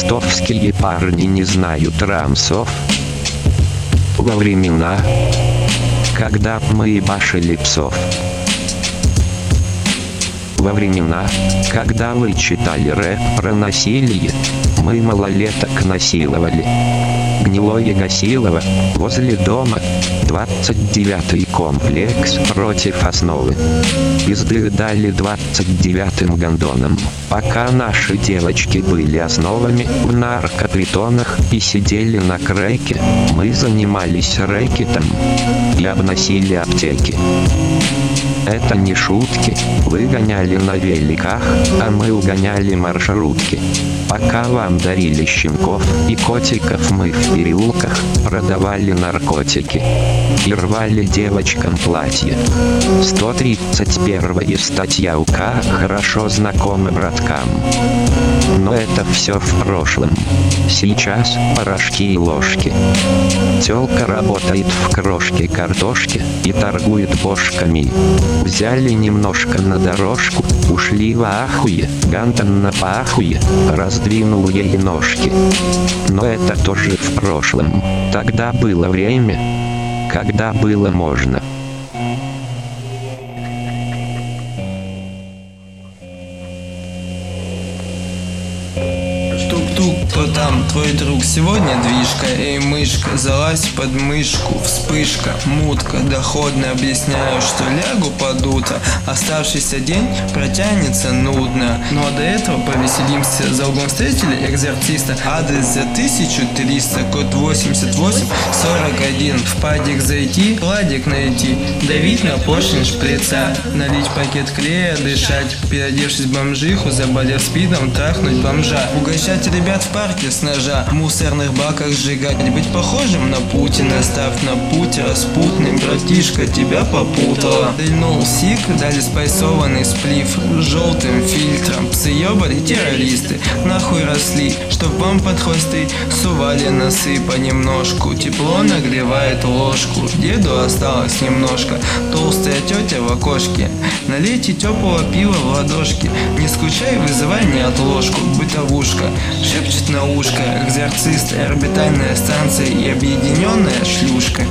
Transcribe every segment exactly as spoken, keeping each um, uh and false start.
Ростовские парни не знают рамсов. Во времена, когда мы ебашили псов. Во времена, когда вы читали рэп про насилие, мы малолеток насиловали. Гнилое Гасилово, возле дома, двадцать девятый комплекс против основы. Пизды дали двадцать девятым гондонам, пока наши девочки были основами в наркопритонах и сидели на крэке, мы занимались рэкетом и обносили аптеки. Это не шутки, вы гоняли на великах, а мы угоняли маршрутки. Пока вам дарили щенков и котиков, мы в переулках продавали наркотики и рвали девочкам платье. сто тридцать первая статья УК хорошо знакома браткам. Но это все в прошлом. Сейчас порошки и ложки. Тёлка работает в крошке картошки и торгует бошками. Взяли немножко на дорожку, ушли в ахуе, Гантон на пахуе, раздвинул ей ножки. Но это тоже в прошлом. Тогда было время, когда было можно. Кто там, твой друг? Сегодня движка, эй, мышка, залазь под мышку, вспышка, мутка, доходно объясняю, что лягу под утро, оставшийся день протянется нудно, но до этого повеселимся. За углом встретили экзорциста, адрес за тысячу триста, код восемьдесят восемь сорок один, в падик зайти, кладик найти, давить на поршень шприца, налить пакет клея, дышать, переодевшись в бомжиху, заболев спидом, трахнуть бомжа, угощать ребят в парке с ножа, в мусорных баках сжигать, быть похожим на Путина, став на путь распутным, братишка тебя попутала. Стрельнул сик, дали спайсованный сплив желтым фильтром, псы ебали террористы, нахуй росли, чтоб вам под хвосты сували носы понемножку, тепло нагревает ложку, деду осталось немножко, толстая тетя в окошке, налейте теплого пива в ладошки, не скучай, вызывай неотложку, бытовушка, шепчет на ушко экзорцист, орбитальная станция и объединенная шлюшка.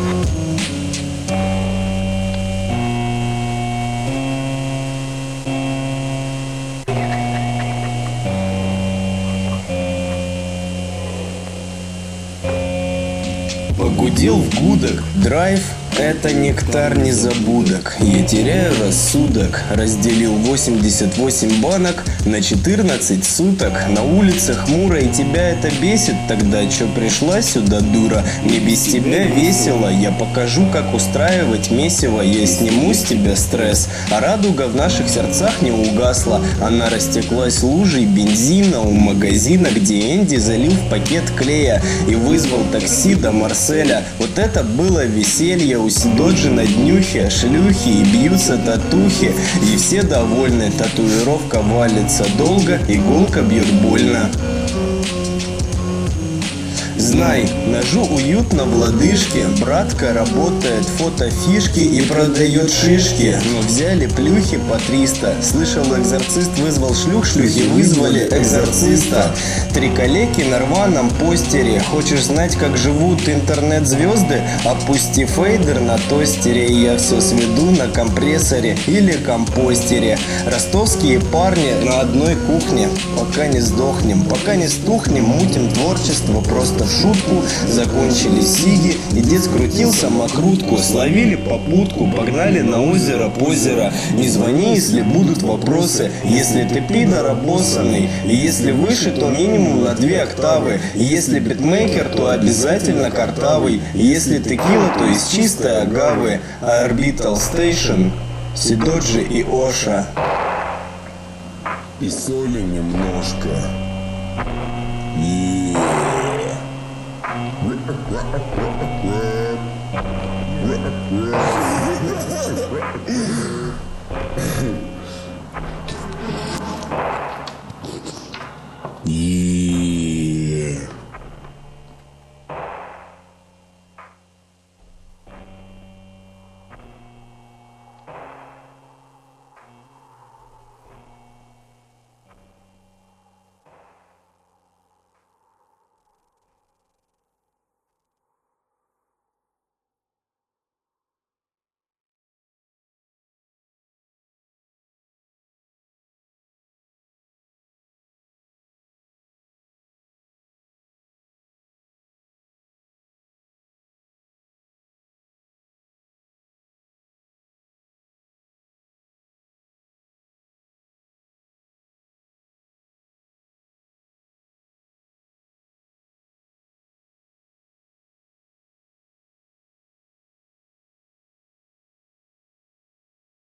Погудел в гудок, драйв — это нектар незабудок. Я теряю рассудок, разделил восемьдесят восемь банок на четырнадцать суток. На улице хмуро, и тебя это бесит? Тогда чё пришла сюда, дура? Мне без тебя весело, я покажу, как устраивать месиво. Я сниму с тебя стресс, а радуга в наших сердцах не угасла. Она растеклась лужей бензина у магазина, где Энди залил в пакет клея и вызвал такси до Марселя. Вот это было веселье. У Сидоджи на днюхе шлюхи и бьются татухи, и все довольны. Татуировка валится долго, иголка бьет больно. Знай, ножу уютно в лодыжке, братка работает фотофишки и продает шишки. Но взяли плюхи по триста, слышал, экзорцист вызвал шлюх, шлюхи вызвали экзорциста. Три калеки на рваном постере, хочешь знать, как живут интернет-звезды? Опусти фейдер на тостере, и я все сведу на компрессоре или компостере. Ростовские парни на одной кухне, пока не сдохнем, пока не стухнем, мутим творчество просто в шутку. Закончили сиги, и дед скрутил самокрутку. Словили попутку, погнали на озеро позеро. Не звони, если будут вопросы. Если ты пидор обоссанный, и если выше, то минимум на две октавы. И если битмейкер, то обязательно картавый. И если текила, то из чистой агавы. Orbital Station, Сидоджи и Оша. И соли немножко. Yeah.